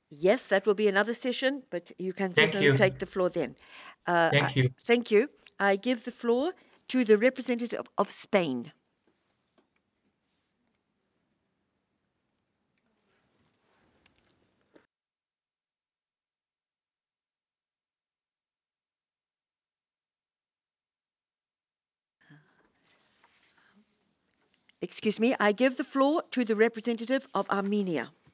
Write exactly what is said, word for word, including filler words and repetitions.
Yes, that will be another session, but you can Thank certainly you. take the floor then. Uh, I, Thank you. thank you. I give the floor to the representative of Spain. Excuse me, I give the floor to the representative of Armenia.